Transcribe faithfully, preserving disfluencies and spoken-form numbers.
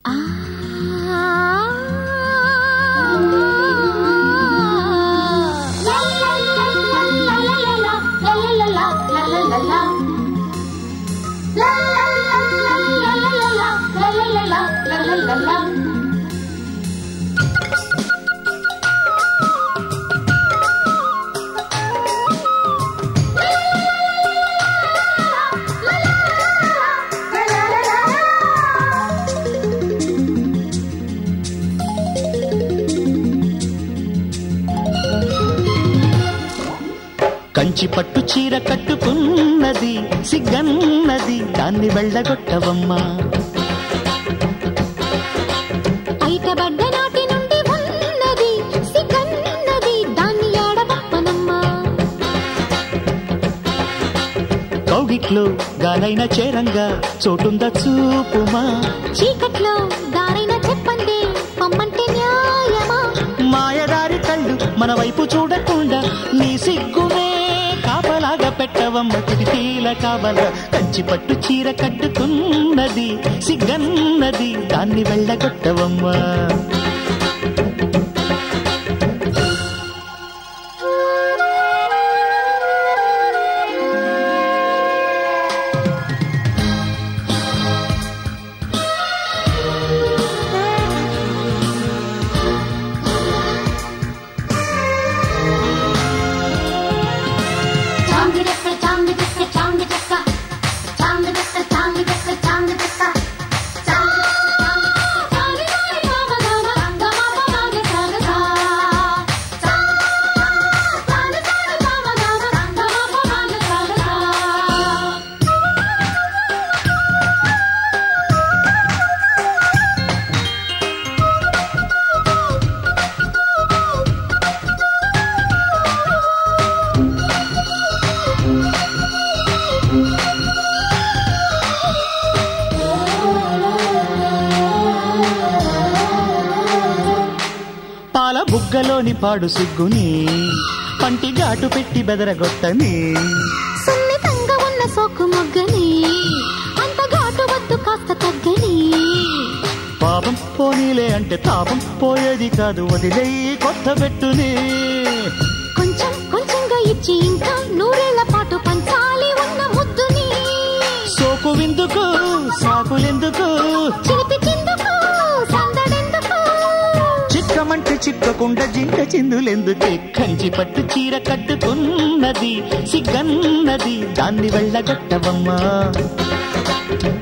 కంచి పట్టు చీర కట్టుకున్నది సిగ్గన్నది దాన్ని వెళ్ళగొట్టవమ్మా. బయటబడ్డ నాటి నుండి ఉన్నది సిగ్గన్నది దాన్ని ఏడవప్పనమ్మా. కౌగిట్లో గాలైన చేరంగా చోటుందా చూపుమా. చీకట్లో దారైన చెప్పండి పమ్మంటే న్యాయమా. మాయదారి కళ్ళు మన వైపు చూడకుండా నీ సిగ్గునే కాపలాగా పెట్టవమ్మ. కిటికీల కావల కంచి పట్టు చీర కట్టుకున్నది సిగ్గన్నది దాన్ని వెళ్ళగొట్టవమ్మా. పాల బుగ్గలోని పాడు సిగ్గుని పంటి ఘాటు పెట్టి బెదరగొట్టని. సున్నితంగా ఉన్న సోకు మొగ్గని అంత ఘాటు వద్దు కాస్త తగ్గని. పాపం పోనీలే అంటే తాపం పోయేది కాదు వదిలేయి కొత్త పెట్టుని. కొంచెం కొంచెంగా ఇచ్చి ఇంకా నూరేళ్ల పాటు పంచాలి ఉన్న ముద్దుని. సోకు విందుకు సాకులెందుకు చిలిపి చిందుకు సందడెందుకు. చిక్కమంటే చిక్కకుండా జింక చిందులెందుకే. కంచి పట్టు చీర కట్టుకున్నది సిగ్గన్నది దాన్ని వెళ్ళగొట్టవమ్మా.